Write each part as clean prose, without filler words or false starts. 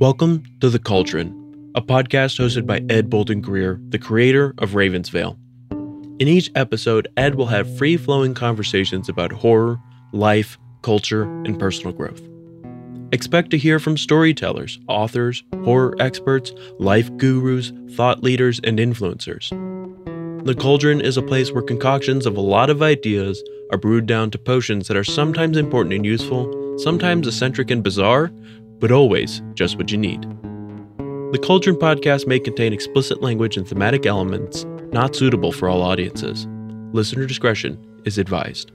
Welcome to The Cauldron, a podcast hosted by Ed Bolden Greer, the creator of Ravensvale. In each episode, Ed will have free-flowing conversations about horror, life, culture, and personal growth. Expect to hear from storytellers, authors, horror experts, life gurus, thought leaders, and influencers. The Cauldron is a place where concoctions of a lot of ideas are brewed down to potions that are sometimes important and useful, sometimes eccentric and bizarre, but always just what you need. The Cauldron podcast may contain explicit language and thematic elements not suitable for all audiences. Listener discretion is advised.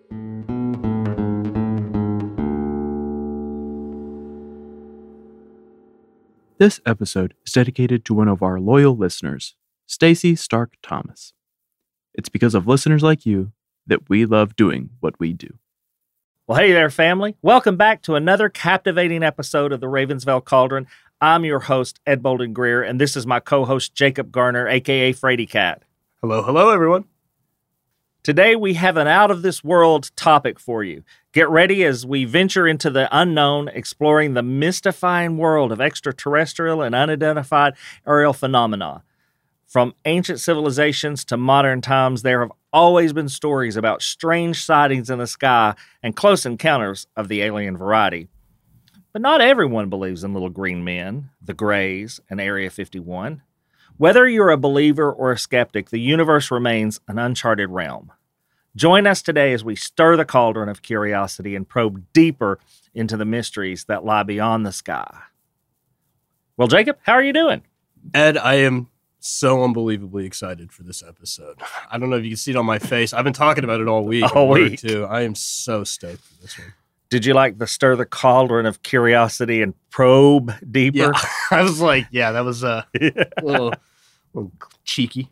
This episode is dedicated to one of our loyal listeners, Stacy Stark Thomas. It's because of listeners like you that we love doing what we do. Well, hey there, family. Welcome back to another captivating episode of the Ravensvale Cauldron. I'm your host, Ed Bolden Greer, and this is my co-host, Jacob Garner, a.k.a. Frady Cat. Hello, everyone. Today, we have an out-of-this-world topic for you. Get ready as we venture into the unknown, exploring the mystifying world of extraterrestrial and unidentified aerial phenomena. From ancient civilizations to modern times, there have always been stories about strange sightings in the sky and close encounters of the alien variety. But not everyone believes in little green men, the Greys, and Area 51. Whether you're a believer or a skeptic, the universe remains an uncharted realm. Join us today as we stir the cauldron of curiosity and probe deeper into the mysteries that lie beyond the sky. Well, Jacob, how are you doing? Ed, I am so unbelievably excited for this episode. I don't know if you can see it on my face. I've been talking about it all week. Too. I am so stoked for this one. Did you like the stir the cauldron of curiosity and probe deeper? Yeah, I was like, yeah, that was a little cheeky.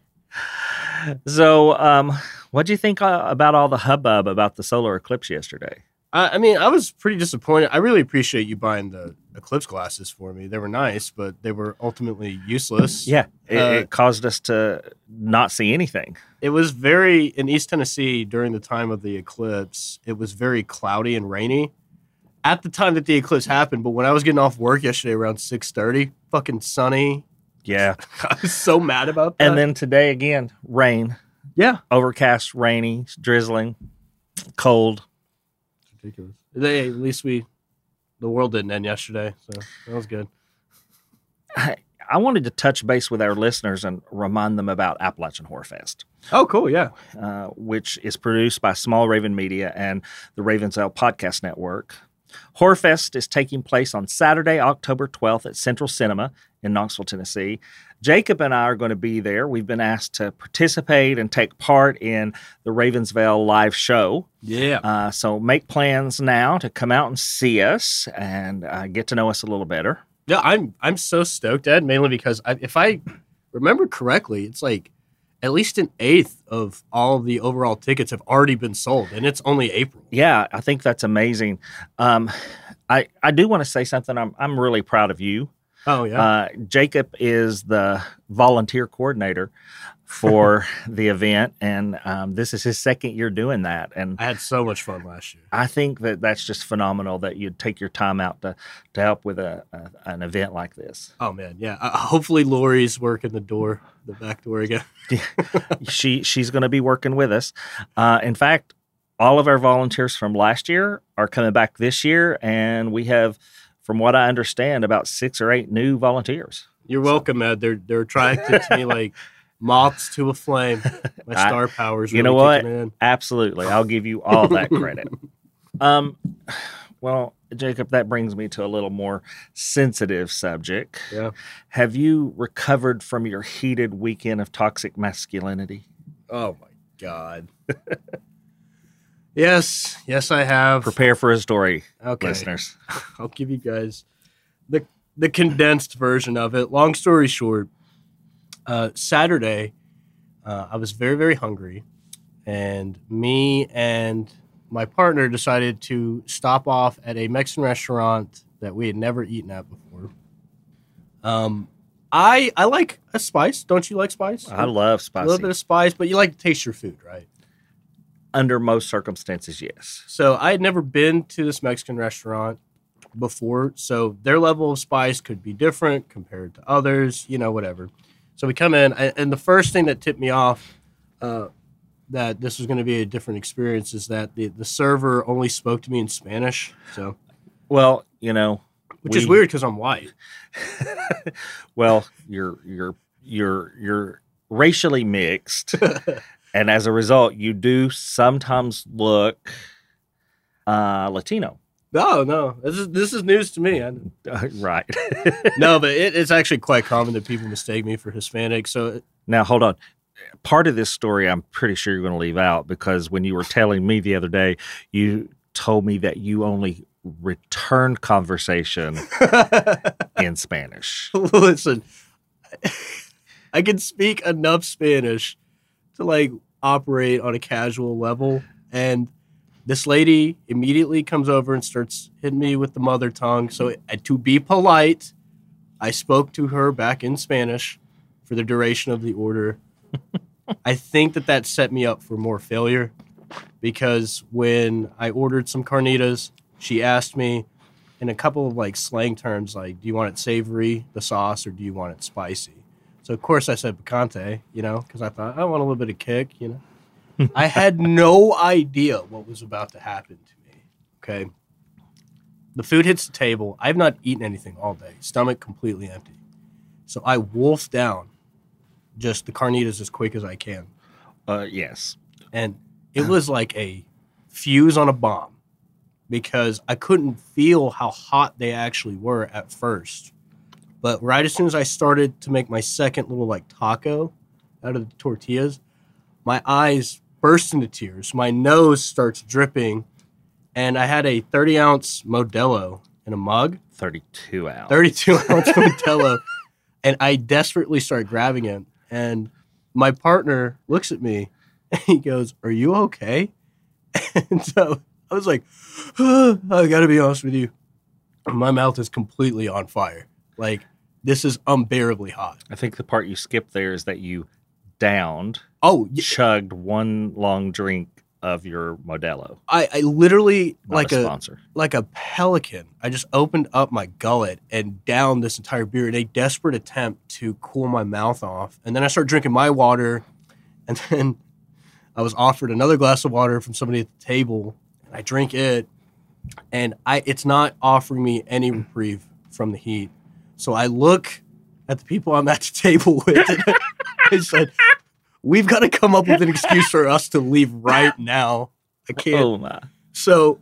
So, what do you think about all the hubbub about the solar eclipse yesterday? I mean, I was pretty disappointed. I really appreciate you buying the eclipse glasses for me. They were nice, but they were ultimately useless. Yeah, it caused us to not see anything. It was in East Tennessee during the time of the eclipse, it was very cloudy and rainy at the time that the eclipse happened. But when I was getting off work yesterday around 6:30, fucking sunny. Yeah. I was so mad about that. And then today again, rain. Yeah. Overcast, rainy, drizzling, cold. Ridiculous. At least the world didn't end yesterday, so that was good. I wanted to touch base with our listeners and remind them about Appalachian Horror Fest. Oh, cool, yeah. Which is produced by Small Raven Media and the Ravensvale Podcast Network. Horror Fest is taking place on Saturday, October 12th at Central Cinema in Knoxville, Tennessee. Jacob and I are going to be there. We've been asked to participate and take part in the Ravensvale live show. Yeah. So make plans now to come out and see us and get to know us a little better. Yeah, I'm so stoked, Ed, mainly because if I remember correctly, it's like at least an eighth of all of the overall tickets have already been sold, and it's only April. Yeah, I think that's amazing. I do want to say something. I'm really proud of you. Oh, yeah. Jacob is the volunteer coordinator for the event, and this is his second year doing that. And I had so much fun last year. I think that's just phenomenal that you'd take your time out to help with an event like this. Oh, man, yeah. Hopefully Lori's working the back door again. She's going to be working with us. In fact, all of our volunteers from last year are coming back this year, and we have, from what I understand, about 6 or 8 new volunteers. You're welcome, Ed. They're attracted to me like moths to a flame. My star powers. You know what? Absolutely, I'll give you all that credit. Well, Jacob, that brings me to a little more sensitive subject. Yeah. Have you recovered from your heated weekend of toxic masculinity? Oh my God. Yes, I have. Prepare for a story, okay. Listeners. I'll give you guys the condensed version of it. Long story short, Saturday, I was very, very hungry, and me and my partner decided to stop off at a Mexican restaurant that we had never eaten at before. I like a spice. Don't you like spice? I love spicy. A little bit of spice, but you like to taste your food, right? Under most circumstances, yes. So I had never been to this Mexican restaurant. before, so their level of spice could be different compared to others, whatever. So we come in, and the first thing that tipped me off that this was going to be a different experience is that the server only spoke to me in Spanish. So, Well, which is weird because I'm white. Well, you're racially mixed, and as a result, you do sometimes look Latino. No, this is news to me. Right. No, but it's actually quite common that people mistake me for Hispanic. So Now, hold on. Part of this story, I'm pretty sure you're going to leave out because when you were telling me the other day, you told me that you only returned conversation in Spanish. Listen, I can speak enough Spanish to operate on a casual level, and this lady immediately comes over and starts hitting me with the mother tongue. So to be polite, I spoke to her back in Spanish for the duration of the order. I think that set me up for more failure because when I ordered some carnitas, she asked me in a couple of slang terms, do you want it savory, the sauce, or do you want it spicy? So of course I said picante, because I thought I want a little bit of kick, I had no idea what was about to happen to me. Okay. The food hits the table. I've not eaten anything all day. Stomach completely empty. So I wolf down just the carnitas as quick as I can. Yes. And it was like a fuse on a bomb because I couldn't feel how hot they actually were at first. But right as soon as I started to make my second little taco out of the tortillas, my eyes burst into tears. My nose starts dripping. And I had a 30-ounce Modelo in a mug. 32 ounce. 32-ounce Modelo. And I desperately start grabbing it. And my partner looks at me and he goes, "Are you okay?" And so I was like, I got to be honest with you. My mouth is completely on fire. This is unbearably hot. I think the part you skipped there is that you downed, chugged one long drink of your Modelo. I literally, Not a sponsor. Like a pelican, I just opened up my gullet and downed this entire beer in a desperate attempt to cool my mouth off. And then I started drinking my water, and then I was offered another glass of water from somebody at the table, and I drink it, and it's not offering me any reprieve from the heat. So I look at the people I'm at the table with, and I said, "We've got to come up with an excuse for us to leave right now. I can't." Oh my. So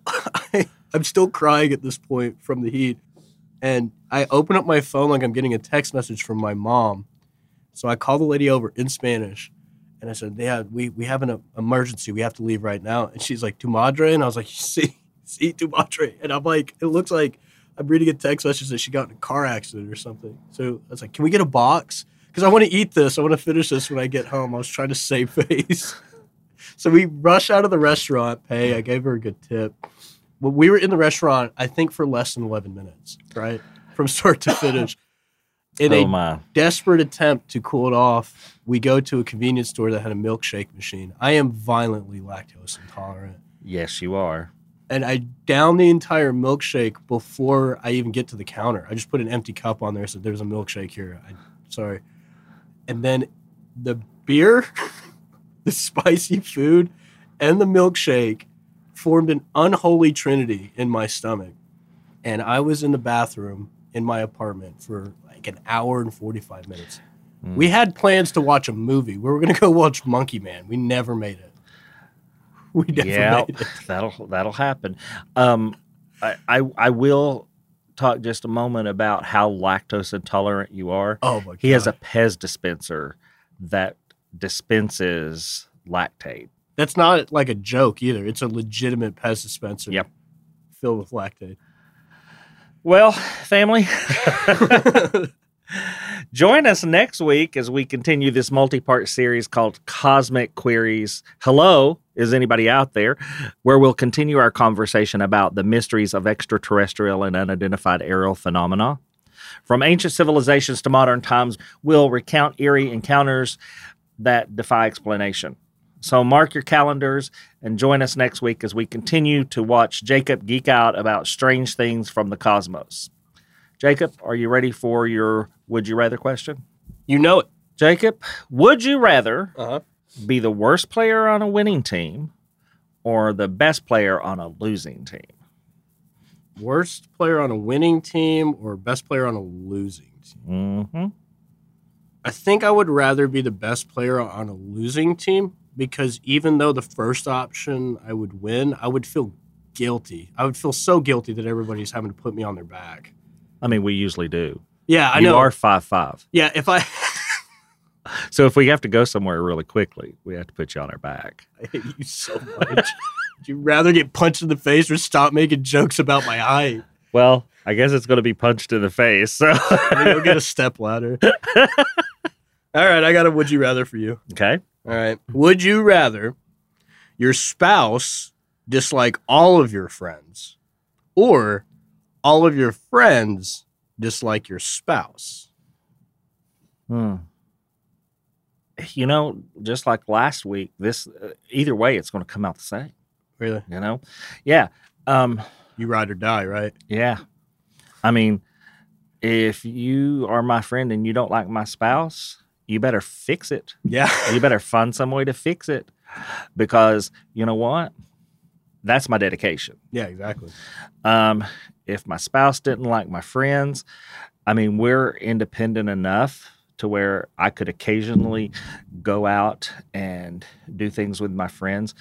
I'm still crying at this point from the heat. And I open up my phone like I'm getting a text message from my mom. So I call the lady over in Spanish. And I said, "Yeah, we have an emergency. We have to leave right now." And she's like, "Tu madre?" And I was like, "Sí, tu madre." And I'm like, it looks like I'm reading a text message that she got in a car accident or something. So I was like, "Can we get a box? Because I want to eat this. I want to finish this when I get home." I was trying to save face. So we rush out of the restaurant, pay. I gave her a good tip. But we were in the restaurant, I think, for less than 11 minutes, right? From start to finish. In a desperate attempt to cool it off, we go to a convenience store that had a milkshake machine. I am violently lactose intolerant. Yes, you are. And I down the entire milkshake before I even get to the counter. I just put an empty cup on there, said there's a milkshake here. Sorry. And then the beer, the spicy food, and the milkshake formed an unholy trinity in my stomach. And I was in the bathroom in my apartment for an hour and 45 minutes. We had plans to watch a movie. We were going to go watch Monkey Man. We never made it. We never made it. That'll happen. I will talk just a moment about how lactose intolerant you are. Oh my God. He has a Pez dispenser that dispenses lactate. That's not a joke either. It's a legitimate Pez dispenser. Yep. Filled with lactate. Well, family, join us next week as we continue this multi-part series called Cosmic Queries. Hello, is anybody out there? Where we'll continue our conversation about the mysteries of extraterrestrial and unidentified aerial phenomena. From ancient civilizations to modern times, we'll recount eerie encounters that defy explanation. So mark your calendars and join us next week as we continue to watch Jacob geek out about strange things from the cosmos. Jacob, are you ready for your Would You Rather question? You know it. Jacob, would you rather Uh-huh. be the worst player on a winning team or the best player on a losing team? Worst player on a winning team or best player on a losing team? Mm-hmm. I think I would rather be the best player on a losing team because even though the first option I would win, I would feel guilty. I would feel so guilty that everybody's having to put me on their back. I mean, we usually do. Yeah, I You know. are 5'5". Yeah, if I So if we have to go somewhere really quickly, we have to put you on our back. I hate you so much. Would you rather get punched in the face or stop making jokes about my height? Well, I guess it's going to be punched in the face. So Let me go get a stepladder. All right, I got a would you rather for you. okay. All right. Would you rather your spouse dislike all of your friends or all of your friends dislike your spouse? You know, just like last week, this either way, it's going to come out the same. Really? You know, yeah, You ride or die, right? yeah. I mean, if you are my friend and you don't like my spouse, you better fix it. Yeah. You better find some way to fix it, because you know what? That's my dedication. Yeah, exactly. If my spouse didn't like my friends, I mean, we're independent enough to where I could occasionally go out and do things with my friends.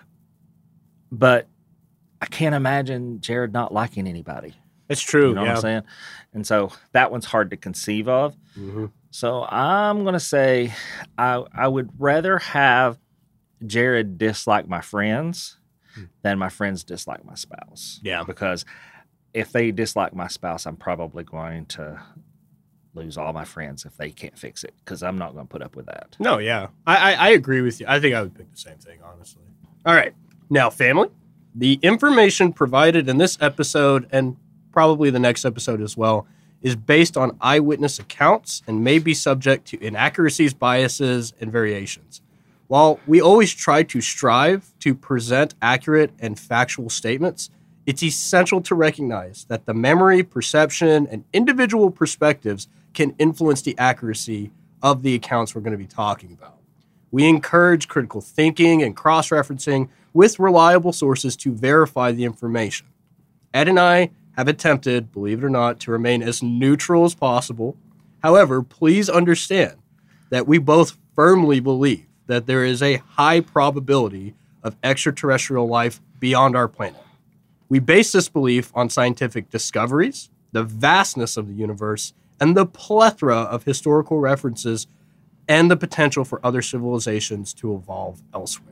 But I can't imagine Jared not liking anybody. It's true. You know what I'm saying? And so that one's hard to conceive of. Mm-hmm. So I'm going to say I would rather have Jared dislike my friends than my friends dislike my spouse. Yeah. Because if they dislike my spouse, I'm probably going to lose all my friends if they can't fix it, because I'm not going to put up with that. No, yeah. I agree with you. I think I would pick the same thing, honestly. All right. Now, family, the information provided in this episode and probably the next episode as well is based on eyewitness accounts and may be subject to inaccuracies, biases, and variations. While we always try to strive to present accurate and factual statements, it's essential to recognize that the memory, perception, and individual perspectives can influence the accuracy of the accounts we're going to be talking about. We encourage critical thinking and cross-referencing with reliable sources to verify the information. Ed and I have attempted, believe it or not, to remain as neutral as possible. However, please understand that we both firmly believe that there is a high probability of extraterrestrial life beyond our planet. We base this belief on scientific discoveries, the vastness of the universe, and the plethora of historical references and the potential for other civilizations to evolve elsewhere.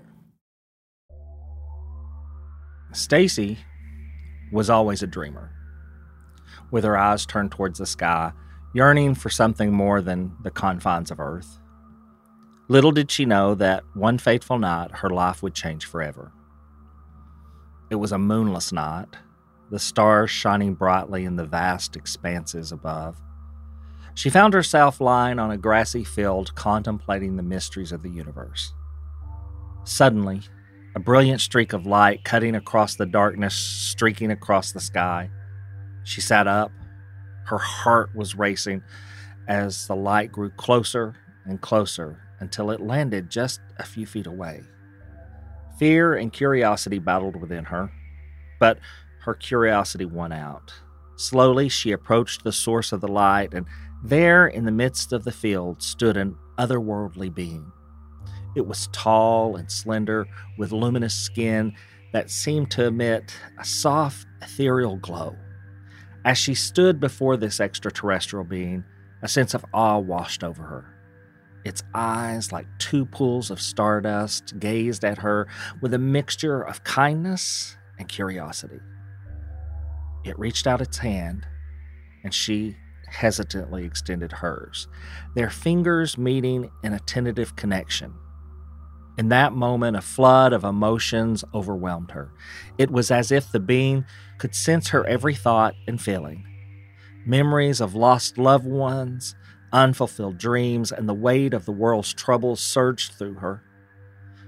Stacy was always a dreamer, with her eyes turned towards the sky, yearning for something more than the confines of Earth. Little did she know that one fateful night her life would change forever. It was a moonless night, the stars shining brightly in the vast expanses above. She found herself lying on a grassy field contemplating the mysteries of the universe. Suddenly, a brilliant streak of light cutting across the darkness, streaking across the sky. She sat up. Her heart was racing as the light grew closer and closer until it landed just a few feet away. Fear and curiosity battled within her, but her curiosity won out. Slowly, she approached the source of the light, and there in the midst of the field stood an otherworldly being. It was tall and slender, with luminous skin that seemed to emit a soft, ethereal glow. As she stood before this extraterrestrial being, a sense of awe washed over her. Its eyes, like two pools of stardust, gazed at her with a mixture of kindness and curiosity. It reached out its hand, and she hesitantly extended hers, their fingers meeting in a tentative connection. In that moment, a flood of emotions overwhelmed her. It was as if the being could sense her every thought and feeling. Memories of lost loved ones, unfulfilled dreams, and the weight of the world's troubles surged through her.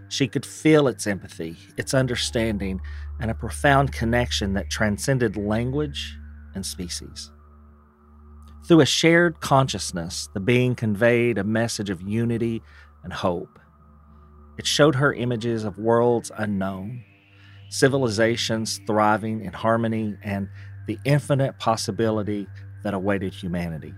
She could feel its empathy, its understanding, and a profound connection that transcended language and species. Through a shared consciousness, the being conveyed a message of unity and hope. It showed her images of worlds unknown, civilizations thriving in harmony, and the infinite possibility that awaited humanity.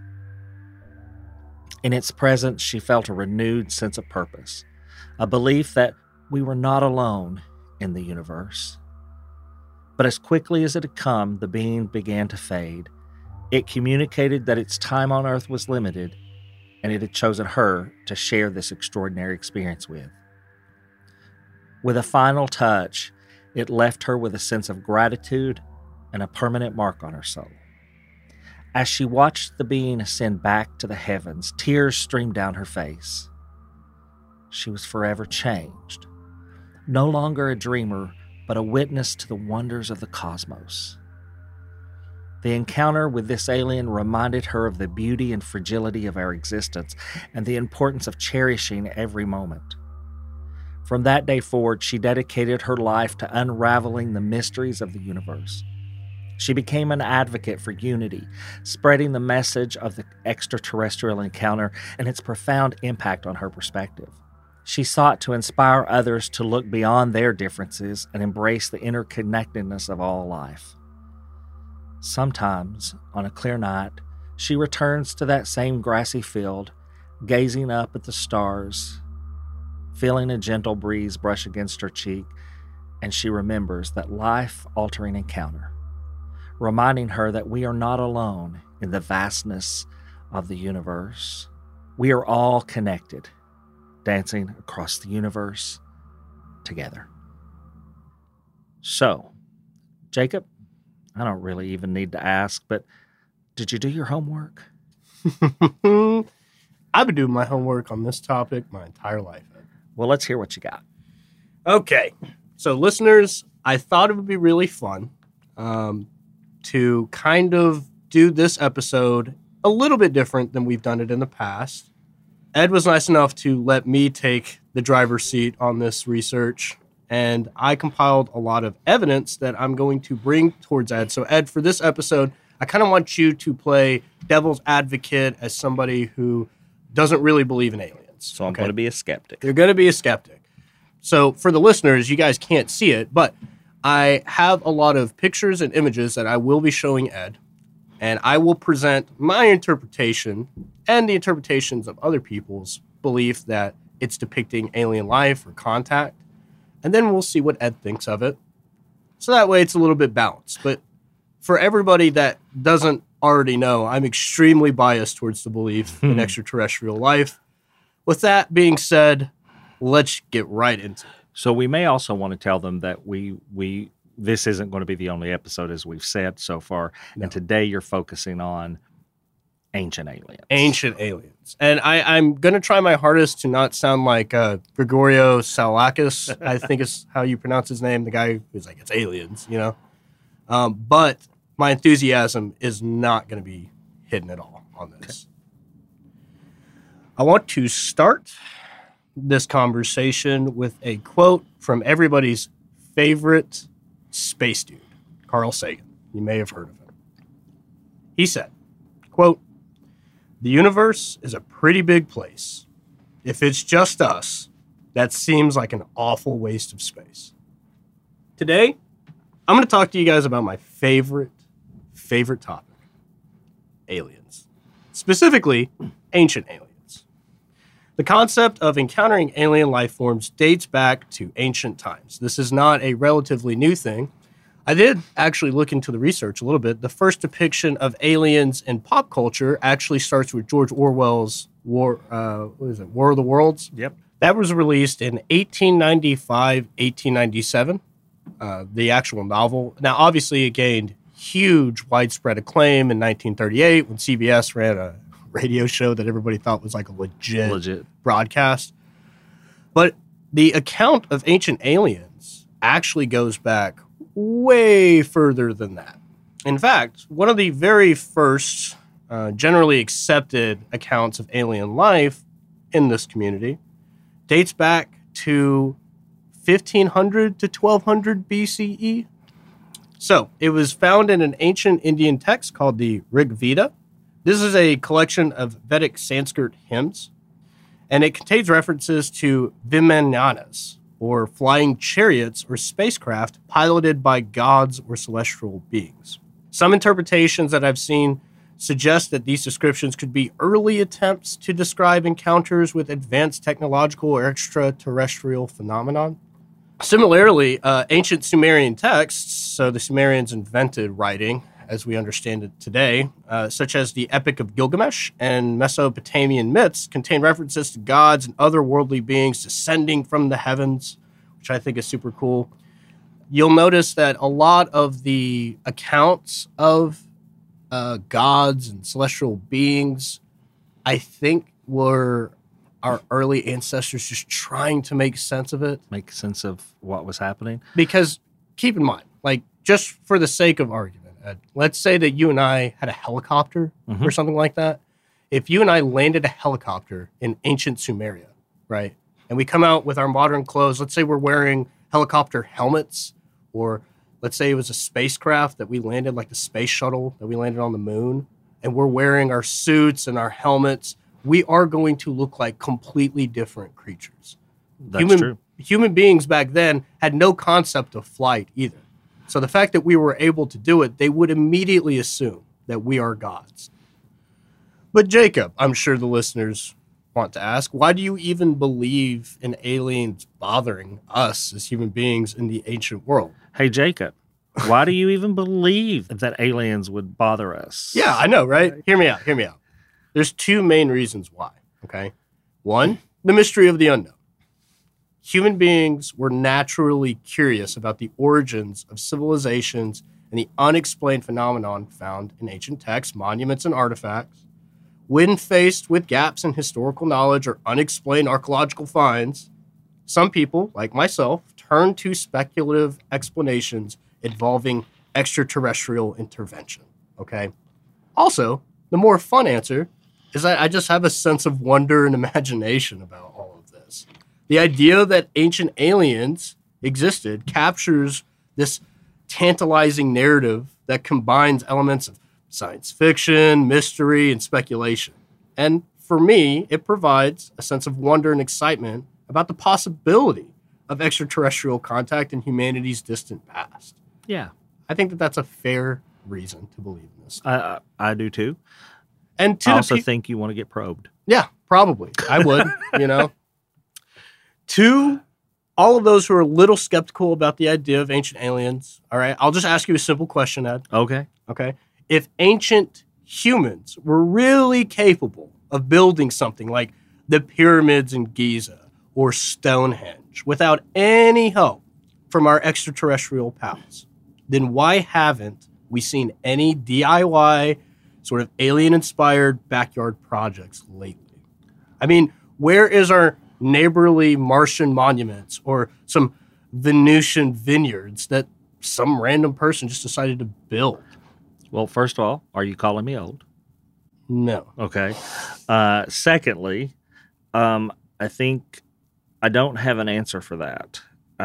In its presence, she felt a renewed sense of purpose, a belief that we were not alone in the universe. But as quickly as it had come, the being began to fade. It communicated that its time on Earth was limited, and it had chosen her to share this extraordinary experience with. With a final touch, it left her with a sense of gratitude and a permanent mark on her soul. As she watched the being ascend back to the heavens, tears streamed down her face. She was forever changed. No longer a dreamer, but a witness to the wonders of the cosmos. The encounter with this alien reminded her of the beauty and fragility of our existence and the importance of cherishing every moment. From that day forward, she dedicated her life to unraveling the mysteries of the universe. She became an advocate for unity, spreading the message of the extraterrestrial encounter and its profound impact on her perspective. She sought to inspire others to look beyond their differences and embrace the interconnectedness of all life. Sometimes, on a clear night, she returns to that same grassy field, gazing up at the stars, feeling a gentle breeze brush against her cheek, and she remembers that life-altering encounter, reminding her that we are not alone in the vastness of the universe. We are all connected, dancing across the universe together. So, Jacob, I don't really even need to ask, but did you do your homework? I've been doing my homework on this topic my entire life. Well, let's hear what you got. Okay. So, listeners, I thought it would be really fun to kind of do this episode a little bit different than we've done it in the past. Ed was nice enough to let me take the driver's seat on this research, and I compiled a lot of evidence that I'm going to bring towards Ed. So, Ed, for this episode, I kind of want you to play devil's advocate as somebody who doesn't really believe in aliens. So I'm going to be a skeptic. You're going to be a skeptic. So for the listeners, you guys can't see it, but I have a lot of pictures and images that I will be showing Ed, and I will present my interpretation and the interpretations of other people's belief that it's depicting alien life or contact, and then we'll see what Ed thinks of it. So that way it's a little bit balanced. But for everybody that doesn't already know, I'm extremely biased towards the belief in extraterrestrial life. With that being said, let's get right into it. So we may also want to tell them that we this isn't going to be the only episode, as we've said so far. No. And today you're focusing on ancient aliens. Ancient aliens. And I'm going to try my hardest to not sound like Gregorio Salakis, I think is how you pronounce his name, the guy who's like, it's aliens, you know? But my enthusiasm is not going to be hidden at all on this. Okay. I want to start this conversation with a quote from everybody's favorite space dude, Carl Sagan. You may have heard of him. He said, quote, "The universe is a pretty big place. If it's just us, that seems like an awful waste of space." Today, I'm going to talk to you guys about my favorite topic, aliens. Specifically, ancient aliens. The concept of encountering alien life forms dates back to ancient times. This is not a relatively new thing. I did actually look into the research a little bit. The first depiction of aliens in pop culture actually starts with George Orwell's War of the Worlds? Yep. That was released in 1895, 1897, the actual novel. Now, obviously, it gained huge widespread acclaim in 1938 when CBS ran a radio show that everybody thought was like a legit broadcast. But the account of ancient aliens actually goes back way further than that. In fact, one of the very first generally accepted accounts of alien life in this community dates back to 1500 to 1200 BCE. So it was found in an ancient Indian text called the Rig Veda. This is a collection of Vedic Sanskrit hymns, and it contains references to Vimananas, or flying chariots or spacecraft piloted by gods or celestial beings. Some interpretations that I've seen suggest that these descriptions could be early attempts to describe encounters with advanced technological or extraterrestrial phenomenon. Similarly, ancient Sumerian texts, so the Sumerians invented writing as we understand it today, such as the Epic of Gilgamesh and Mesopotamian myths, contain references to gods and other worldly beings descending from the heavens, which I think is super cool. You'll notice that a lot of the accounts of gods and celestial beings, I think, were our early ancestors just trying to make sense of it. Make sense of what was happening. Because keep in mind, like, just for the sake of argument, Ed, let's say that you and I had a helicopter or something like that. If you and I landed a helicopter in ancient Sumeria, right, and we come out with our modern clothes, let's say we're wearing helicopter helmets, or let's say it was a spacecraft that we landed, like the space shuttle that we landed on the moon, and we're wearing our suits and our helmets, we are going to look like completely different creatures. That's true. Human beings back then had no concept of flight either. So the fact that we were able to do it, they would immediately assume that we are gods. But Jacob, I'm sure the listeners want to ask, why do you even believe in aliens bothering us as human beings in the ancient world? Hey, Jacob, why do you even believe that aliens would bother us? Yeah, I know, right? Hear me out. There's two main reasons why, okay? One, the mystery of the unknown. Human beings were naturally curious about the origins of civilizations and the unexplained phenomenon found in ancient texts, monuments, and artifacts. When faced with gaps in historical knowledge or unexplained archaeological finds, some people, like myself, turn to speculative explanations involving extraterrestrial intervention, okay? Also, the more fun answer is that I just have a sense of wonder and imagination about all of this. The idea that ancient aliens existed captures this tantalizing narrative that combines elements of science fiction, mystery, and speculation. And for me, it provides a sense of wonder and excitement about the possibility of extraterrestrial contact in humanity's distant past. Yeah. I think that that's a fair reason to believe in this. I do too. And I also think you want to get probed. Yeah, probably. I would, you know. To all of those who are a little skeptical about the idea of ancient aliens, all right, I'll just ask you a simple question, Ed. Okay. If ancient humans were really capable of building something like the pyramids in Giza or Stonehenge without any help from our extraterrestrial pals, then why haven't we seen any DIY sort of alien-inspired backyard projects lately? I mean, where is our neighborly Martian monuments or some Venusian vineyards that some random person just decided to build? Well, first of all, are you calling me old? No. Okay. Secondly, I think I don't have an answer for that.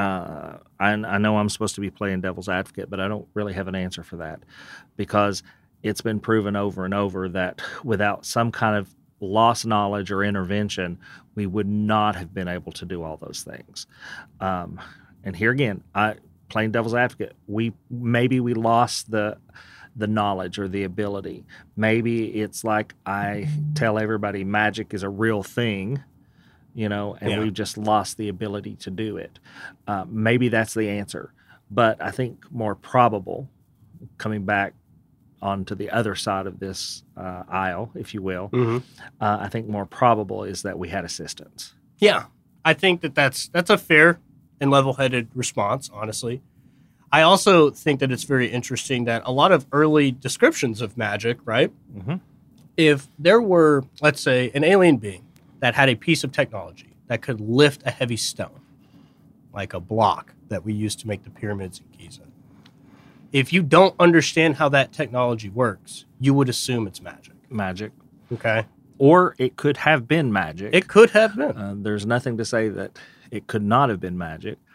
I know I'm supposed to be playing devil's advocate, but I don't really have an answer for that because it's been proven over and over that without some kind of lost knowledge or intervention, we would not have been able to do all those things. And here again, playing devil's advocate, we lost the knowledge or the ability. Maybe it's like I tell everybody magic is a real thing, and we've just lost the ability to do it. Maybe that's the answer. But I think more probable, coming back onto the other side of this aisle, if you will, I think more probable is that we had assistance. Yeah, I think that's a fair and level-headed response, honestly. I also think that it's very interesting that a lot of early descriptions of magic, right? Mm-hmm. If there were, let's say, an alien being that had a piece of technology that could lift a heavy stone, like a block that we used to make the pyramids in Giza, if you don't understand how that technology works, you would assume it's magic. Magic. Okay. Or it could have been magic. It could have been. There's nothing to say that it could not have been magic.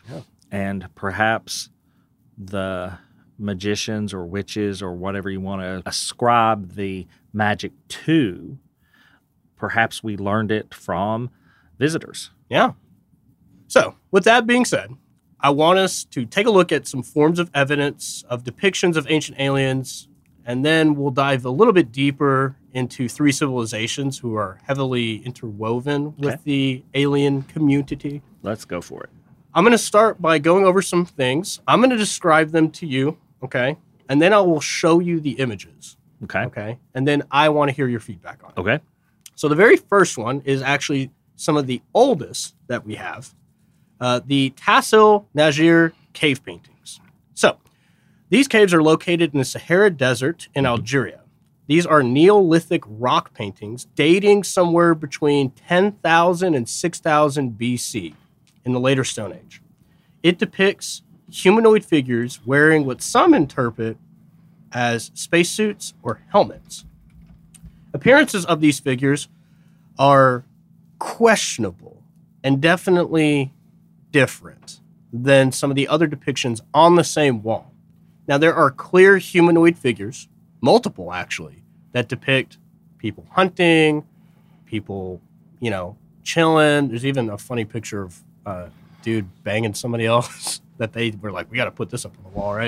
And perhaps the magicians or witches or whatever you want to ascribe the magic to, perhaps we learned it from visitors. Yeah. So, with that being said, I want us to take a look at some forms of evidence of depictions of ancient aliens, and then we'll dive a little bit deeper into three civilizations who are heavily interwoven with the alien community. Let's go for it. I'm going to start by going over some things. I'm going to describe them to you, okay? And then I will show you the images, okay? And then I want to hear your feedback on it. Okay. So the very first one is actually some of the oldest that we have, the Tassil Najir cave paintings. So these caves are located in the Sahara Desert in Algeria. These are Neolithic rock paintings dating somewhere between 10,000 and 6,000 BC in the later Stone Age. It depicts humanoid figures wearing what some interpret as spacesuits or helmets. Appearances of these figures are questionable and definitely different than some of the other depictions on the same wall. Now, there are clear humanoid figures, multiple actually, that depict people hunting, people, chilling. There's even a funny picture of a dude banging somebody else that they were like, we got to put this up on the wall, right?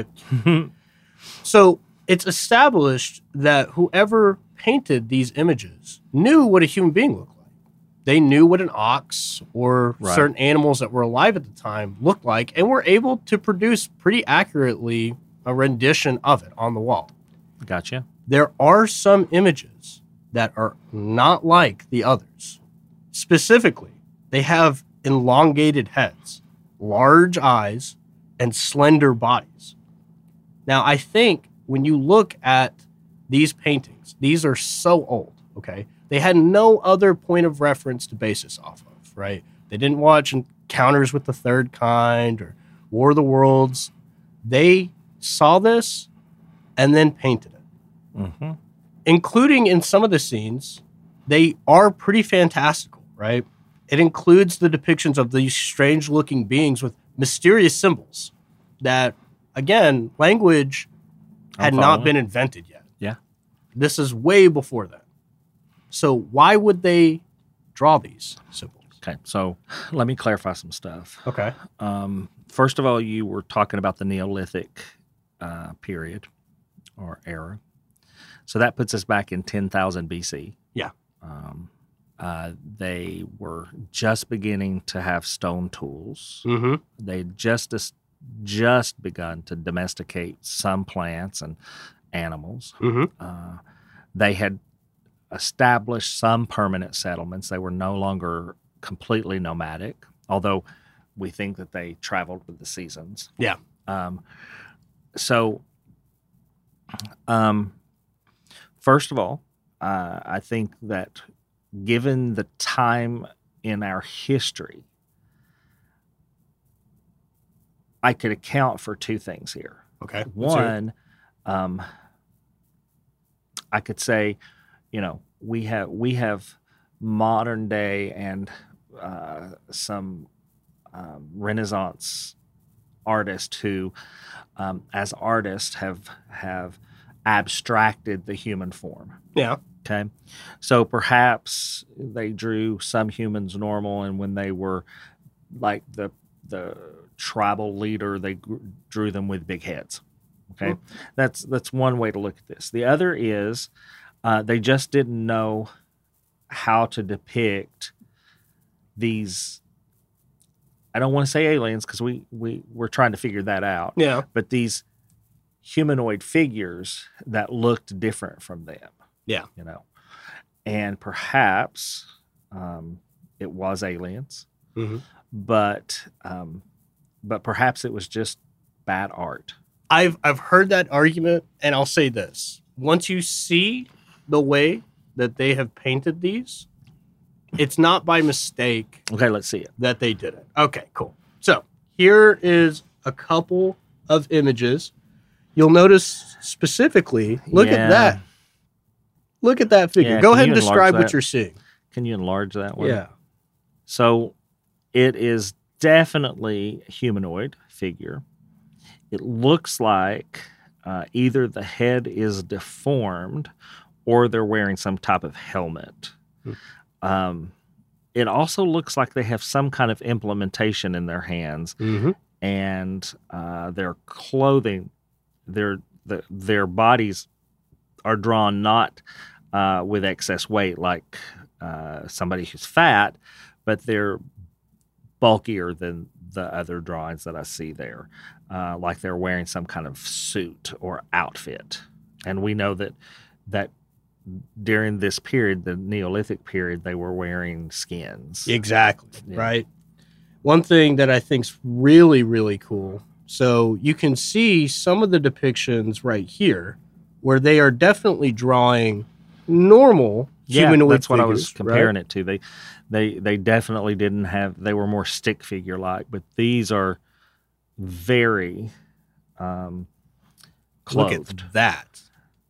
So it's established that whoever painted these images knew what a human being looked like. They knew what an ox or certain animals that were alive at the time looked like, and were able to produce pretty accurately a rendition of it on the wall. Gotcha. There are some images that are not like the others. Specifically, they have elongated heads, large eyes, and slender bodies. Now, I think when you look at these paintings, these are so old, okay? They had no other point of reference to base this off of, right? They didn't watch Encounters with the Third Kind or War of the Worlds. They saw this and then painted it. Including in some of the scenes, they are pretty fantastical, right? It includes the depictions of these strange-looking beings with mysterious symbols that, again, language had not been invented yet. Yeah. This is way before that. So why would they draw these symbols? Okay, so let me clarify some stuff. Okay. First of all, you were talking about the Neolithic period or era. So that puts us back in 10,000 BC. Yeah. They were just beginning to have stone tools. They just begun to domesticate some plants and animals. They had established some permanent settlements. They were no longer completely nomadic, although we think that they traveled with the seasons. Yeah. First of all, I think that given the time in our history, I could account for two things here. Okay. One, I could say, we have modern day and some Renaissance artists who, as artists, have abstracted the human form. Yeah. Okay. So perhaps they drew some humans normal, and when they were like the tribal leader, they drew them with big heads. Okay. That's one way to look at this. The other is they just didn't know how to depict these. I don't want to say aliens because we're trying to figure that out. Yeah. But these humanoid figures that looked different from them. Yeah. And perhaps it was aliens, but perhaps it was just bad art. I've heard that argument, and I'll say this. Once you see the way that they have painted these, it's not by mistake. Okay, let's see it. That they did it. Okay, cool. So here is a couple of images. You'll notice specifically, look at that. Look at that figure. Yeah, Go ahead and describe what you're seeing. Can you enlarge that one? Yeah. So it is definitely a humanoid figure. It looks like either the head is deformed or they're wearing some type of helmet. It also looks like they have some kind of implementation in their hands, and their clothing, their bodies are drawn not with excess weight like somebody who's fat, but they're bulkier than the other drawings that I see there, like they're wearing some kind of suit or outfit. And we know that during this period, the Neolithic period, they were wearing skins. Exactly, right? One thing that I think's really, really cool, so you can see some of the depictions right here where they are definitely drawing normal humanoid that's what figures, I was comparing right? it to. They definitely didn't have, they were more stick figure like, but these are very clothed. Look at that.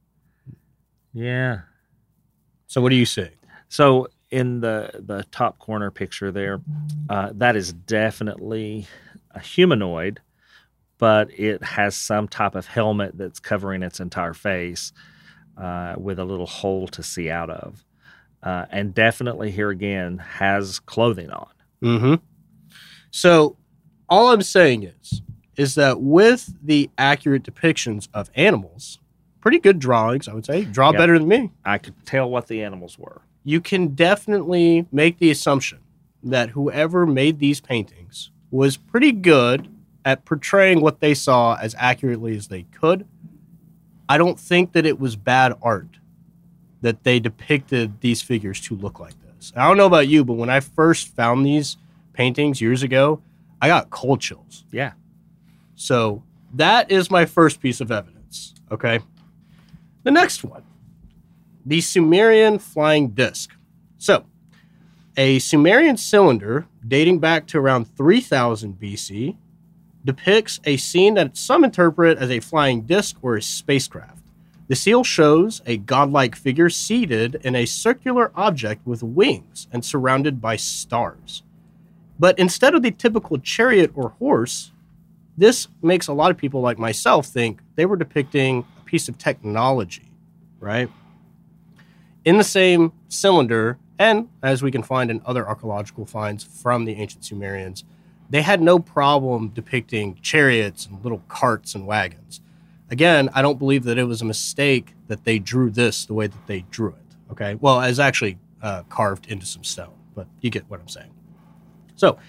Yeah. So what do you say? So in the top corner picture there, that is definitely a humanoid, but it has some type of helmet that's covering its entire face with a little hole to see out of. And definitely here again has clothing on. So all I'm saying is that with the accurate depictions of animals, pretty good drawings, I would say, draw better than me. I could tell what the animals were. You can definitely make the assumption that whoever made these paintings was pretty good at portraying what they saw as accurately as they could. I don't think that it was bad art that they depicted these figures to look like this. I don't know about you, but when I first found these paintings years ago, I got cold chills. Yeah. So that is my first piece of evidence, okay? The next one, the Sumerian flying disc. So, a Sumerian cylinder dating back to around 3000 BC depicts a scene that some interpret as a flying disc or a spacecraft. The seal shows a godlike figure seated in a circular object with wings and surrounded by stars. But instead of the typical chariot or horse, this makes a lot of people like myself think they were depicting a piece of technology, right? In the same cylinder, and as we can find in other archaeological finds from the ancient Sumerians, they had no problem depicting chariots and little carts and wagons. Again, I don't believe that it was a mistake that they drew this the way that they drew it, okay? Well, it's actually carved into some stone, but you get what I'm saying. So,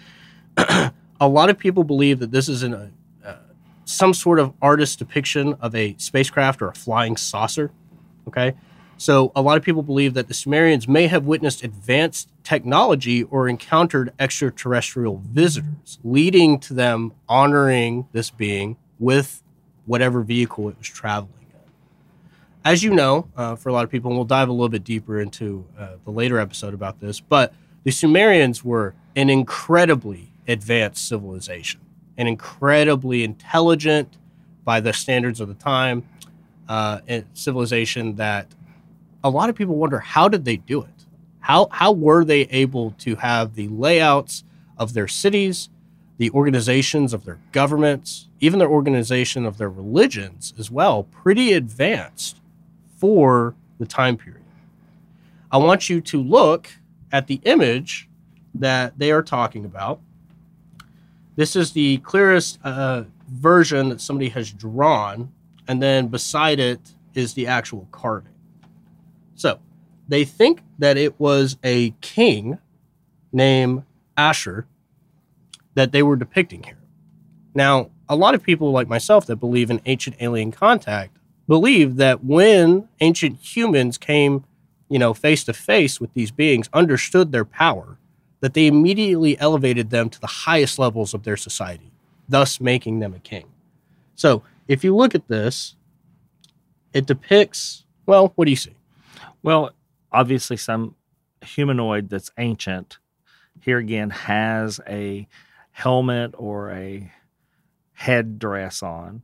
a lot of people believe that this is some sort of artist depiction of a spacecraft or a flying saucer, okay? So a lot of people believe that the Sumerians may have witnessed advanced technology or encountered extraterrestrial visitors, leading to them honoring this being with whatever vehicle it was traveling in. As you know, for a lot of people, and we'll dive a little bit deeper into the later episode about this, but the Sumerians were an incredibly advanced civilization, an incredibly intelligent by the standards of the time, civilization that a lot of people wonder, how did they do it? How were they able to have the layouts of their cities, the organizations of their governments, even their organization of their religions as well, pretty advanced for the time period? I want you to look at the image that they are talking about. This is the clearest version that somebody has drawn, and then beside it is the actual carving. So they think that it was a king named Ashur that they were depicting here. Now, a lot of people like myself that believe in ancient alien contact believe that when ancient humans came, face to face with these beings, understood their power, that they immediately elevated them to the highest levels of their society, thus making them a king. So if you look at this, it depicts, well, what do you see? Well, obviously some humanoid that's ancient, here again, has a helmet or a headdress on.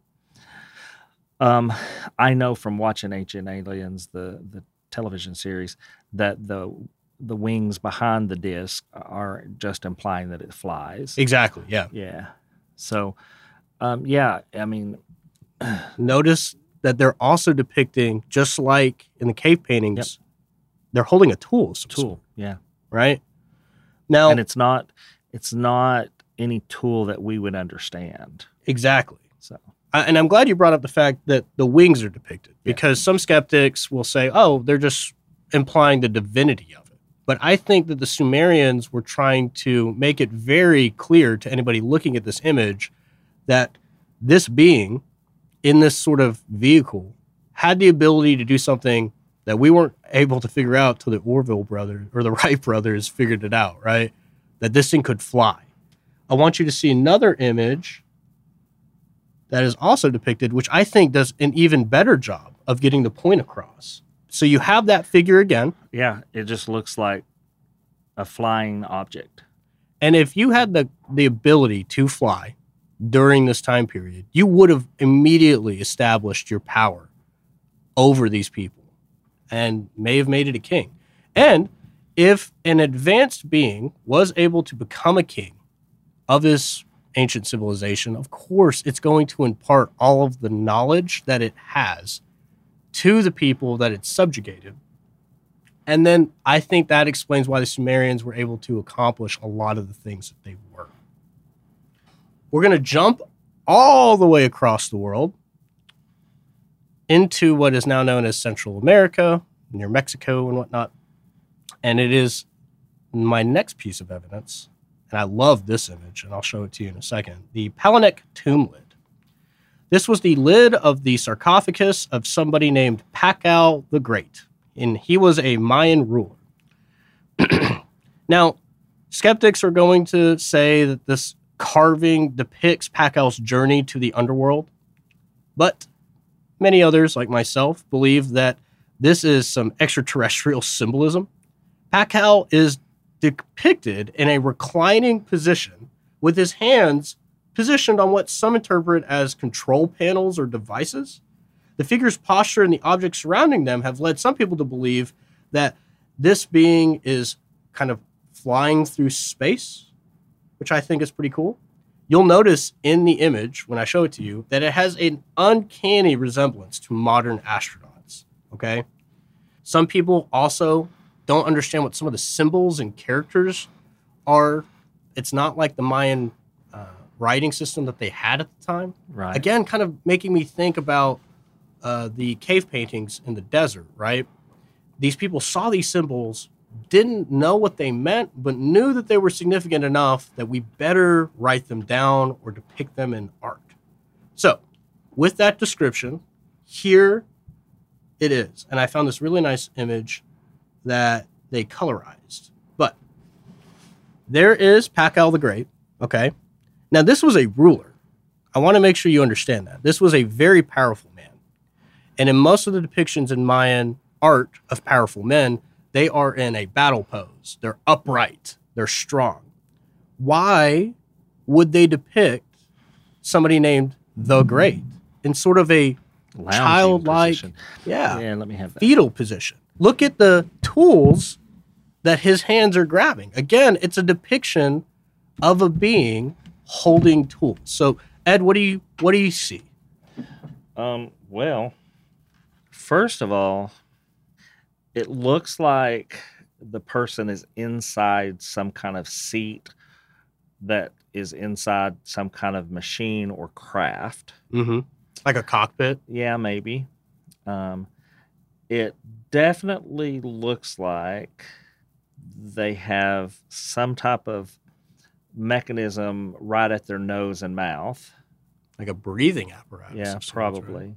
I know from watching Ancient Aliens, the television series, that the the wings behind the disc are just implying that it flies. Exactly. Yeah. Yeah. So, yeah, I mean, Notice that they're also depicting, just like in the cave paintings, they're holding a tool. of some sort, tool. Yeah. right? Now, And it's not any tool that we would understand. exactly. So, And I'm glad you brought up the fact that the wings are depicted, because some skeptics will say, oh, they're just implying the divinity of it. But I think that the Sumerians were trying to make it very clear to anybody looking at this image that this being in this sort of vehicle had the ability to do something that we weren't able to figure out till the Orville brothers or the Wright brothers figured it out, right? That this thing could fly. I want you to see another image that is also depicted, which I think does an even better job of getting the point across. So you have that figure again. yeah, it just looks like a flying object. And if you had the ability to fly during this time period, you would have immediately established your power over these people and may have made it a king. And if an advanced being was able to become a king of this ancient civilization, of course, it's going to impart all of the knowledge that it has to the people that it's subjugated. And then I think that explains why the Sumerians were able to accomplish a lot of the things that they were. We're going to jump all the way across the world into what is now known as Central America, near Mexico and whatnot. And it is my next piece of evidence, and I love this image, and I'll show it to you in a second, the Palenque tomb lid. This was the lid of the sarcophagus of somebody named Pakal the Great, and he was a Mayan ruler. Now, skeptics are going to say that this carving depicts Pakal's journey to the underworld, but many others, like myself, believe that this is some extraterrestrial symbolism. Pakal is depicted in a reclining position with his hands positioned on what some interpret as control panels or devices. The figure's posture and the objects surrounding them have led some people to believe that this being is kind of flying through space, which I think is pretty cool. You'll notice in the image, when I show it to you, that it has an uncanny resemblance to modern astronauts, okay? Some people also don't understand what some of the symbols and characters are. It's not like the Mayan writing system that they had at the time. Right. Again, kind of making me think about the cave paintings in the desert, right? These people saw these symbols, didn't know what they meant, but knew that they were significant enough that we better write them down or depict them in art. So, with that description, here it is. And I found this really nice image that they colorized. But there is Pakal the Great, okay? Now, this was a ruler. I want to make sure you understand that. This was a very powerful man. And in most of the depictions in Mayan art of powerful men, they are in a battle pose. They're upright. They're strong. Why would they depict somebody named the Great in sort of a Lounging childlike, position. yeah, Let me have that. fetal position? Look at the tools that his hands are grabbing. Again, it's a depiction of a being holding tools. So, Ed, what do you see? Well, first of all, it looks like the person is inside some kind of seat that is inside some kind of machine or craft. Mm-hmm. Like a cockpit. Yeah, maybe. It definitely looks like they have some type of mechanism right at their nose and mouth. Like a breathing apparatus. Yeah, of sorts, probably.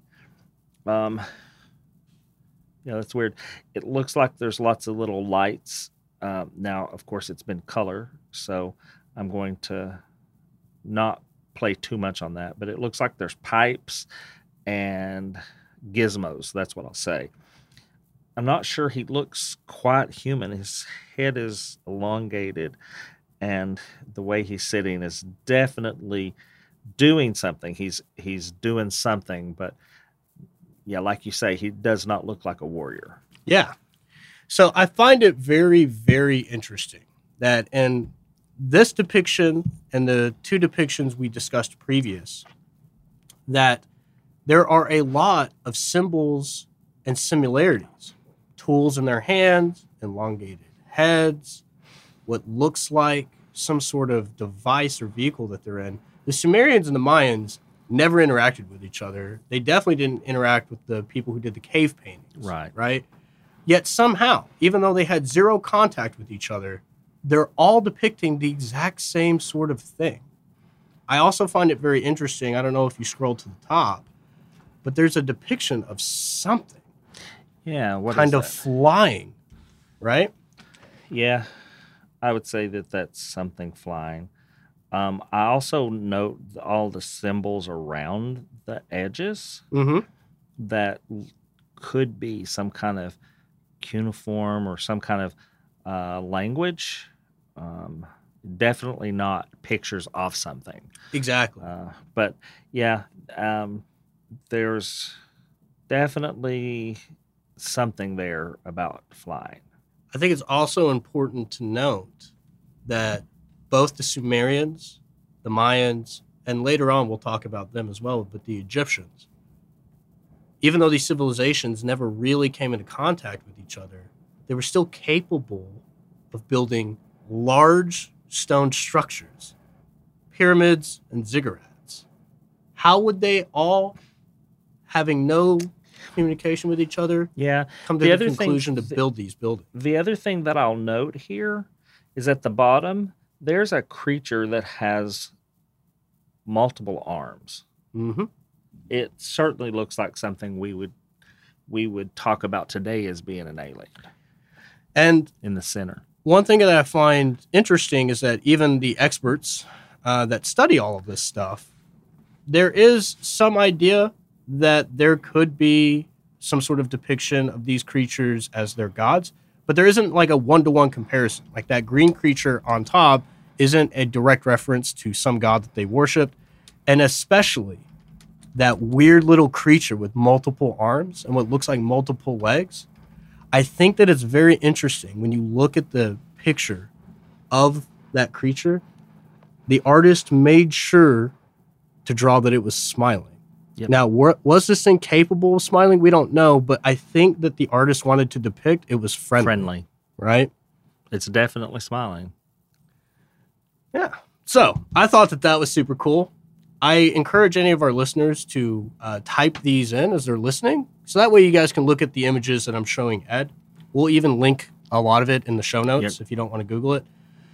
Yeah, that's weird. It looks like there's lots of little lights. Now, of course, it's been color, so I'm going to not play too much on that. But it looks like there's pipes and gizmos. That's what I'll say. I'm not sure he looks quite human. His head is elongated, and the way he's sitting is definitely doing something. He's doing something, but yeah, like you say, he does not look like a warrior. Yeah. So I find it very, very interesting that in this depiction and the two depictions we discussed previous, that there are a lot of symbols and similarities. Tools in their hands, elongated heads, what looks like some sort of device or vehicle that they're in. The Sumerians and the Mayans never interacted with each other. They definitely didn't interact with the people who did the cave paintings. Right? Yet somehow, even though they had zero contact with each other, they're all depicting the exact same sort of thing. I also find it very interesting. I don't know if you scroll to the top, but there's a depiction of something. Yeah, what kind is of that? flying, right? Yeah, I would say that that's something flying. I also note all the symbols around the edges Mm-hmm. that could be some kind of cuneiform or some kind of language. Definitely not pictures of something. Exactly. But yeah, there's definitely something there about flying. I think it's also important to note that both the Sumerians, the Mayans, and later on we'll talk about them as well, but the Egyptians, even though these civilizations never really came into contact with each other, they were still capable of building large stone structures, pyramids and ziggurats. How would they all, having no communication with each other, Yeah. come to the conclusion to build these buildings? The other thing that I'll note here is at the bottom, there's a creature that has multiple arms. Mm-hmm. It certainly looks like something we would talk about today as being an alien. And in the center. One thing that I find interesting is that even the experts that study all of this stuff, there is some idea that there could be some sort of depiction of these creatures as their gods, but there isn't like a one-to-one comparison. Like that green creature on top isn't a direct reference to some god that they worshipped, and especially that weird little creature with multiple arms and what looks like multiple legs. I think that it's very interesting when you look at the picture of that creature, the artist made sure to draw that it was smiling. Yep. Now, was this thing capable of smiling? We don't know, but I think that the artist wanted to depict it was friendly. Right? It's definitely smiling. Yeah. So I thought that was super cool. I encourage any of our listeners to type these in as they're listening. So that way you guys can look at the images that I'm showing Ed. We'll even link a lot of it in the show notes if you don't want to Google it.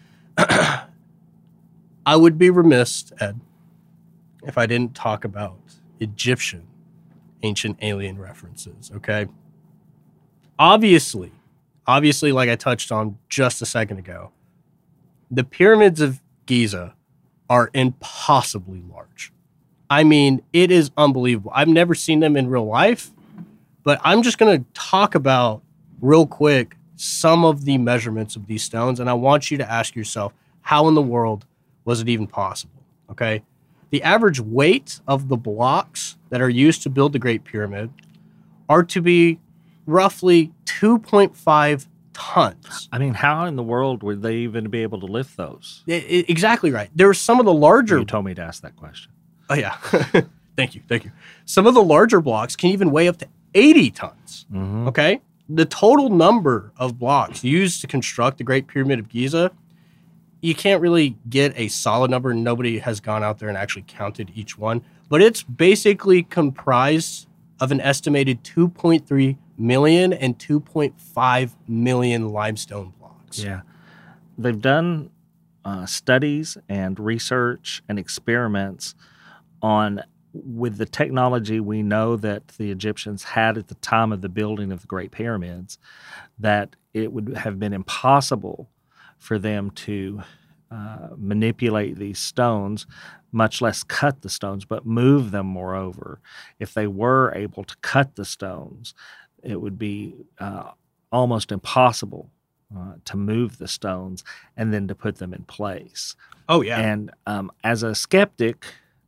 I would be remiss, Ed, if I didn't talk about Egyptian ancient alien references, okay? Obviously, like I touched on just a second ago, the pyramids of Giza are impossibly large. I mean, it is unbelievable. I've never seen them in real life, but I'm just going to talk about real quick some of the measurements of these stones, and I want you to ask yourself, how in the world was it even possible? Okay? The average weight of the blocks that are used to build the Great Pyramid are to be roughly 2.5 tons. I mean, how in the world would they even be able to lift those? Exactly right. There are some of the larger... You told me to ask that question. Oh, yeah. Thank you. Some of the larger blocks can even weigh up to 80 tons. Mm-hmm. Okay? The total number of blocks used to construct the Great Pyramid of Giza, you can't really get a solid number. Nobody has gone out there and actually counted each one. But it's basically comprised of an estimated 2.3 million and 2.5 million limestone blocks. Yeah. They've done studies and research and experiments on, with the technology we know that the Egyptians had at the time of the building of the Great Pyramids, that it would have been impossible for them to manipulate these stones, much less cut the stones, but move them moreover. If they were able to cut the stones, it would be almost impossible to move the stones and then to put them in place. Oh, yeah. And as a skeptic,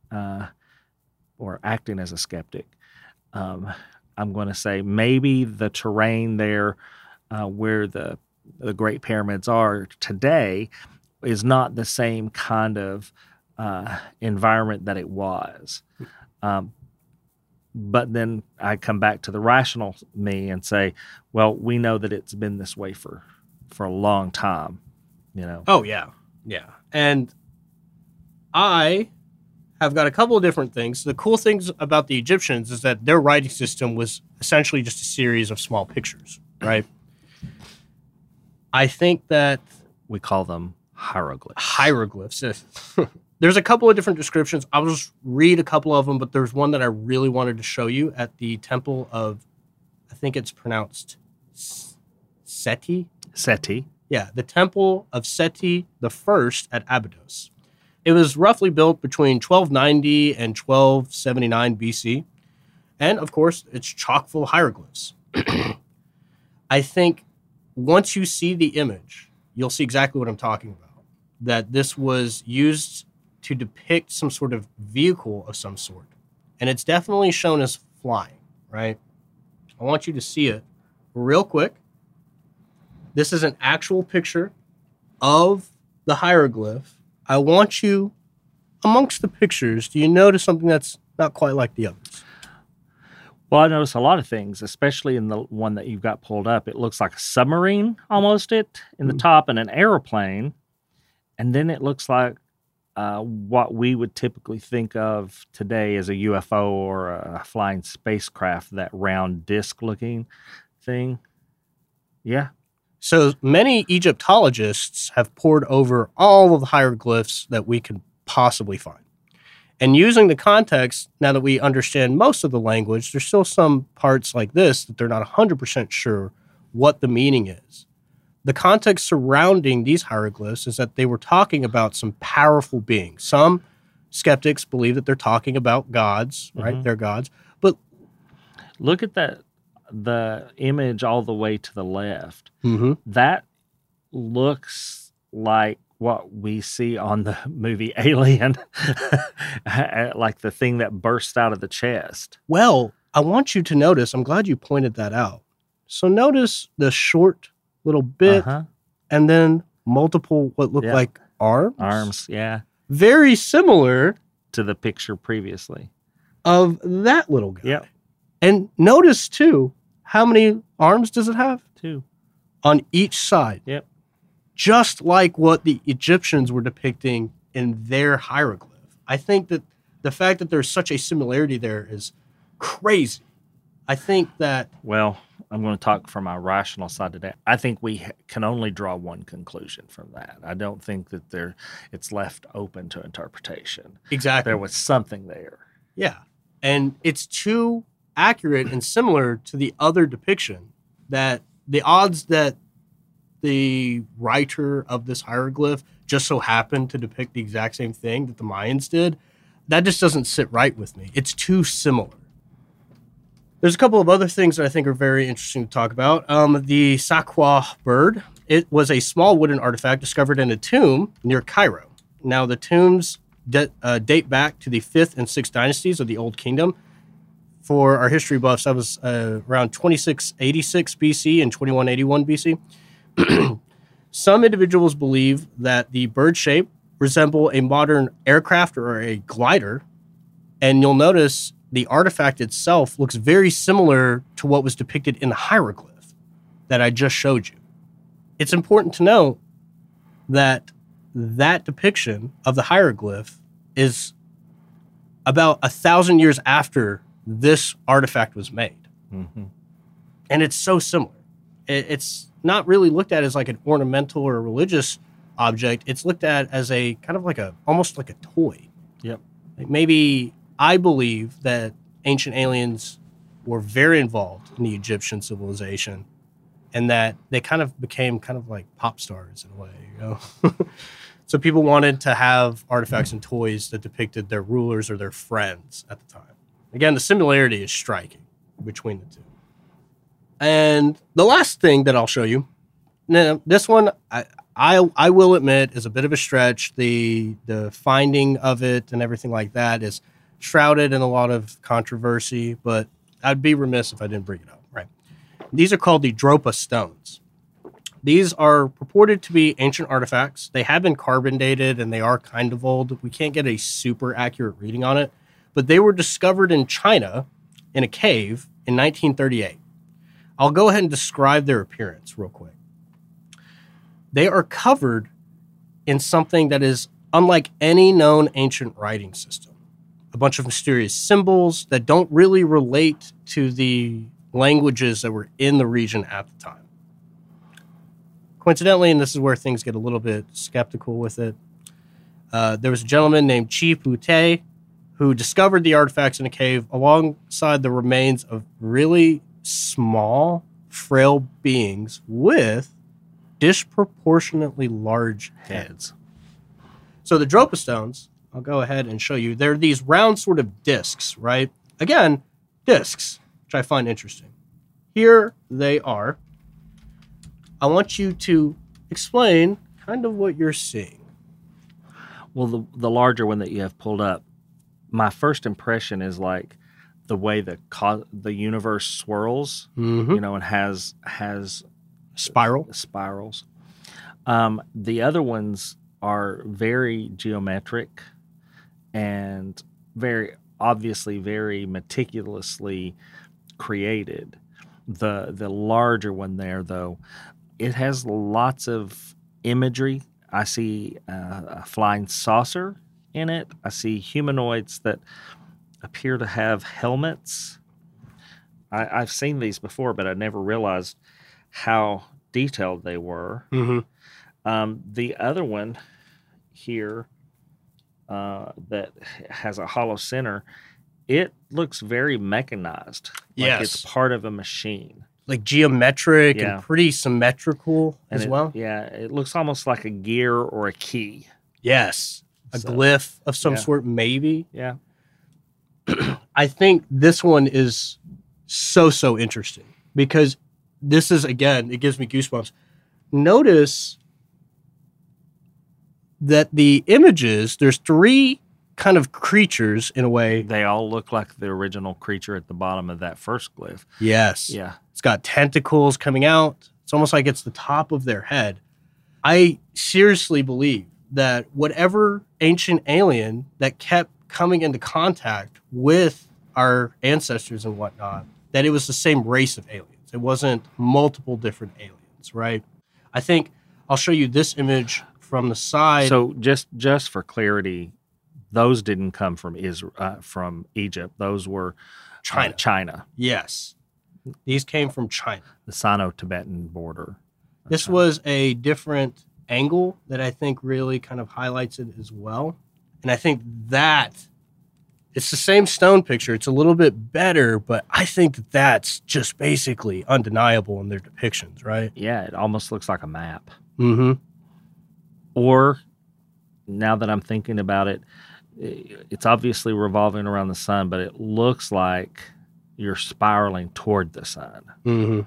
or acting as a skeptic, I'm going to say maybe the terrain there where the Great Pyramids are today is not the same kind of environment that it was. But then I come back to the rational me and say, well, we know that it's been this way for a long time, you know. Oh, yeah. Yeah. And I have got a couple of different things. The cool things about the Egyptians is that their writing system was essentially just a series of small pictures, right? I think that We call them hieroglyphs. hieroglyphs. There's a couple of different descriptions. I'll just read a couple of them, but there's one that I really wanted to show you at the temple of, I think it's pronounced Seti. Seti. Yeah, the temple of Seti the First at Abydos. It was roughly built between 1290 and 1279 BC. And, of course, it's chock full of hieroglyphs. I think once you see the image, you'll see exactly what I'm talking about. That this was used to depict some sort of vehicle of some sort. And it's definitely shown as flying, right? I want you to see it real quick. This is an actual picture of the hieroglyph. I want you, amongst the pictures, do you notice something that's not quite like the others? Well, I notice a lot of things, especially in the one that you've got pulled up. It looks like a submarine, almost in the top, and an airplane. And then it looks like what we would typically think of today as a UFO or a flying spacecraft, that round disc-looking thing. Yeah. So many Egyptologists have pored over all of the hieroglyphs that we could possibly find. And using the context, now that we understand most of the language, there's still some parts like this that they're not 100% sure what the meaning is. The context surrounding these hieroglyphs is that they were talking about some powerful beings. Some skeptics believe that they're talking about gods, right? Mm-hmm. They're gods. But look at the image all the way to the left. Mm-hmm. That looks like what we see on the movie Alien, like the thing that bursts out of the chest. Well, I want you to notice, I'm glad you pointed that out. So notice the short little bit and then multiple what look like arms. Arms, yeah. Very similar to the picture previously of that little guy. Yep. And notice too, how many arms does it have? 2. On each side. Yep. Just like what the Egyptians were depicting in their hieroglyph. I think that the fact that there's such a similarity there is crazy. I think that... Well, I'm going to talk from my rational side today. I think we can only draw one conclusion from that. I don't think that it's left open to interpretation. Exactly. There was something there. Yeah. And it's too accurate and similar to the other depiction that the odds that the writer of this hieroglyph just so happened to depict the exact same thing that the Mayans did, that just doesn't sit right with me. It's too similar. There's a couple of other things that I think are very interesting to talk about. The Sakwa bird. It was a small wooden artifact discovered in a tomb near Cairo. Now, the tombs date back to the 5th and 6th dynasties of the Old Kingdom. For our history buffs, that was around 2686 BC and 2181 BC. Some individuals believe that the bird shape resemble a modern aircraft or a glider, and you'll notice the artifact itself looks very similar to what was depicted in the hieroglyph that I just showed you. It's important to note that that depiction of the hieroglyph is about 1,000 years after this artifact was made. Mm-hmm. And it's so similar. It's not really looked at as like an ornamental or a religious object. It's looked at as a kind of like almost like a toy. Yep. Like maybe I believe that ancient aliens were very involved in the Egyptian civilization and that they kind of became kind of like pop stars in a way, you know? So people wanted to have artifacts and toys that depicted their rulers or their friends at the time. Again, the similarity is striking between the two. And the last thing that I'll show you, now this one I will admit is a bit of a stretch. The finding of it and everything like that is shrouded in a lot of controversy, but I'd be remiss if I didn't bring it up, right? These are called the Dropa stones. These are purported to be ancient artifacts. They have been carbon dated and they are kind of old. We can't get a super accurate reading on it, but they were discovered in China in a cave in 1938. I'll go ahead and describe their appearance real quick. They are covered in something that is unlike any known ancient writing system. A bunch of mysterious symbols that don't really relate to the languages that were in the region at the time. Coincidentally, and this is where things get a little bit skeptical with it, there was a gentleman named Chi Pu-te who discovered the artifacts in a cave alongside the remains of really small, frail beings with disproportionately large heads. So the Dropa stones, I'll go ahead and show you. They're these round sort of discs, right? Again, discs, which I find interesting. Here they are. I want you to explain kind of what you're seeing. Well, the larger one that you have pulled up, my first impression is like the way the universe swirls, Mm-hmm. and has Spirals. The other ones are very geometric and very obviously very meticulously created. The larger one there, though, it has lots of imagery. I see a flying saucer in it. I see humanoids that appear to have helmets. I've seen these before, but I never realized how detailed they were. Mm-hmm. The other one here that has a hollow center, it looks very mechanized. Like it's part of a machine. Like geometric Yeah. and pretty symmetrical And as it- well. Yeah, it looks almost like a gear or a key. Yes. A So, glyph of some yeah. sort, maybe. Yeah. I think this one is so interesting because this is, again, it gives me goosebumps. Notice that the images, there's three kind of creatures in a way. They all look like the original creature at the bottom of that first glyph. Yes. Yeah. It's got tentacles coming out. It's almost like it's the top of their head. I seriously believe that whatever ancient alien that kept coming into contact with our ancestors and whatnot, that it was the same race of aliens. It wasn't multiple different aliens, right? I think I'll show you this image from the side. So just for clarity, those didn't come from from Egypt. Those were China. China, Yes. These came from China. the Sino-Tibetan border. This was a different angle that I think really kind of highlights it as well. And I think that it's the same stone picture. It's a little bit better, but I think that that's just basically undeniable in their depictions, right? Yeah, it almost looks like a map. Mm-hmm. Or, now that I'm thinking about it, it's obviously revolving around the sun, but it looks like you're spiraling toward the sun. Mm-hmm.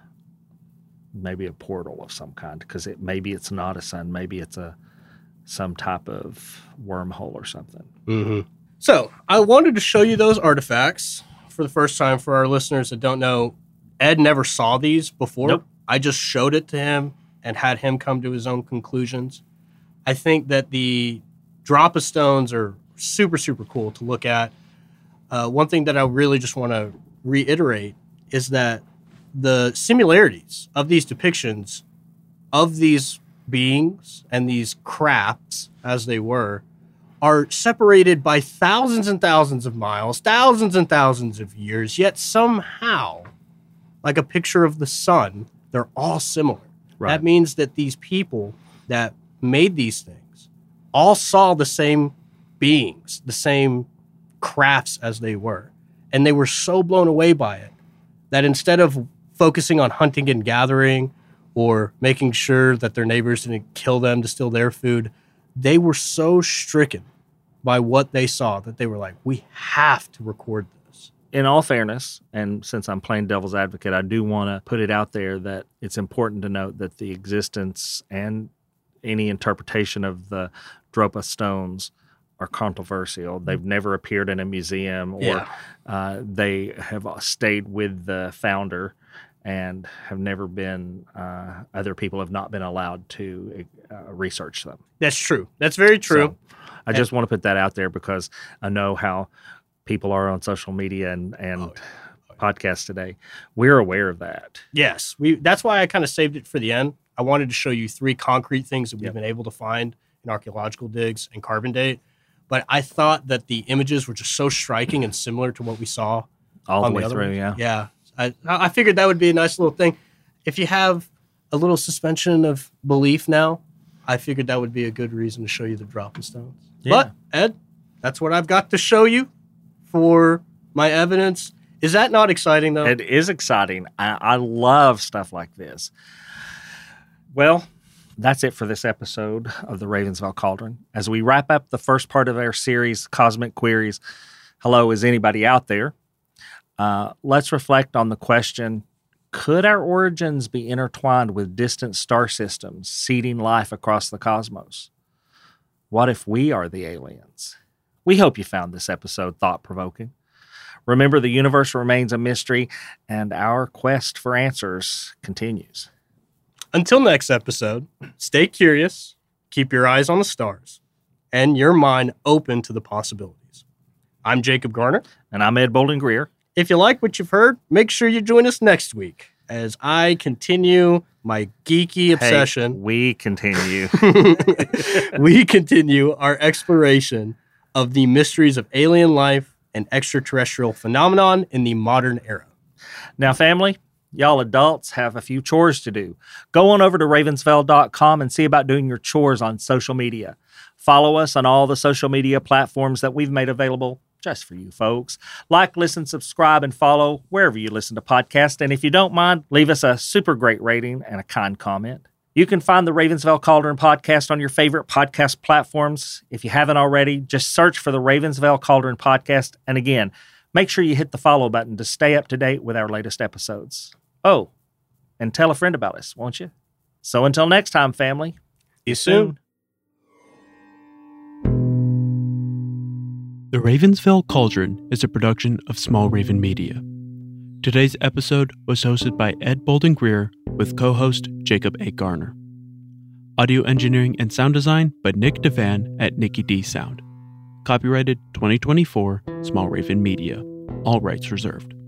Maybe a portal of some kind, because maybe it's not a sun. Maybe it's some type of wormhole or something. Mm-hmm. So I wanted to show you those artifacts for the first time for our listeners that don't know. Ed never saw these before. Nope. I just showed it to him and had him come to his own conclusions. I think that the Dropa stones are super cool to look at. One thing that I really just want to reiterate is that the similarities of these depictions of these beings and these crafts, as they were, are separated by thousands and thousands of miles, thousands and thousands of years, yet somehow, like a picture of the sun, they're all similar. Right. That means that these people that made these things all saw the same beings, the same crafts as they were. And they were so blown away by it that instead of focusing on hunting and gathering or making sure that their neighbors didn't kill them to steal their food, they were so stricken by what they saw that they were like, we have to record this. In all fairness, and since I'm playing devil's advocate, I do want to put it out there that it's important to note that the existence and any interpretation of the Dropa stones are controversial. They've never appeared in a museum, or they have stayed with the founder. and have never been, other people have not been allowed to research them. That's true. That's very true. So I just want to put that out there because I know how people are on social media and podcasts today. We're aware of that. Yes. That's why I kind of saved it for the end. I wanted to show you 3 concrete things that we've been able to find in archaeological digs and carbon date. But I thought that the images were just so striking and similar to what we saw All on the way other through, ones. yeah. Yeah. I figured that would be a nice little thing. If you have a little suspension of belief now, I figured that would be a good reason to show you the dropping stones. Yeah. But, Ed, that's what I've got to show you for my evidence. Is that not exciting, though? It is exciting. I love stuff like this. Well, that's it for this episode of the Ravensvale Cauldron. As we wrap up the first part of our series, Cosmic Queries, hello, is anybody out there? Let's reflect on the question, could our origins be intertwined with distant star systems seeding life across the cosmos? What if we are the aliens? We hope you found this episode thought-provoking. Remember, the universe remains a mystery, and our quest for answers continues. Until next episode, stay curious, keep your eyes on the stars, and your mind open to the possibilities. I'm Jacob Garner. And I'm Ed Bolden Greer. If you like what you've heard, make sure you join us next week as I continue my geeky obsession. Hey, we continue. We continue our exploration of the mysteries of alien life and extraterrestrial phenomenon in the modern era. Now, family, y'all adults have a few chores to do. Go on over to ravensvale.com and see about doing your chores on social media. Follow us on all the social media platforms that we've made available just for you folks. Like, listen, subscribe, and follow wherever you listen to podcasts. And if you don't mind, leave us a super great rating and a kind comment. You can find the Ravensvale Cauldron podcast on your favorite podcast platforms. If you haven't already, just search for the Ravensvale Cauldron podcast. And again, make sure you hit the follow button to stay up to date with our latest episodes. Oh, and tell a friend about us, won't you? So until next time, family. See you soon. The Ravensvale Cauldron is a production of Small Raven Media. Today's episode was hosted by Ed Bolden Greer with co-host Jacob A. Garner. Audio engineering and sound design by Nick Devan at Nicky D Sound. Copyrighted 2024, Small Raven Media. All rights reserved.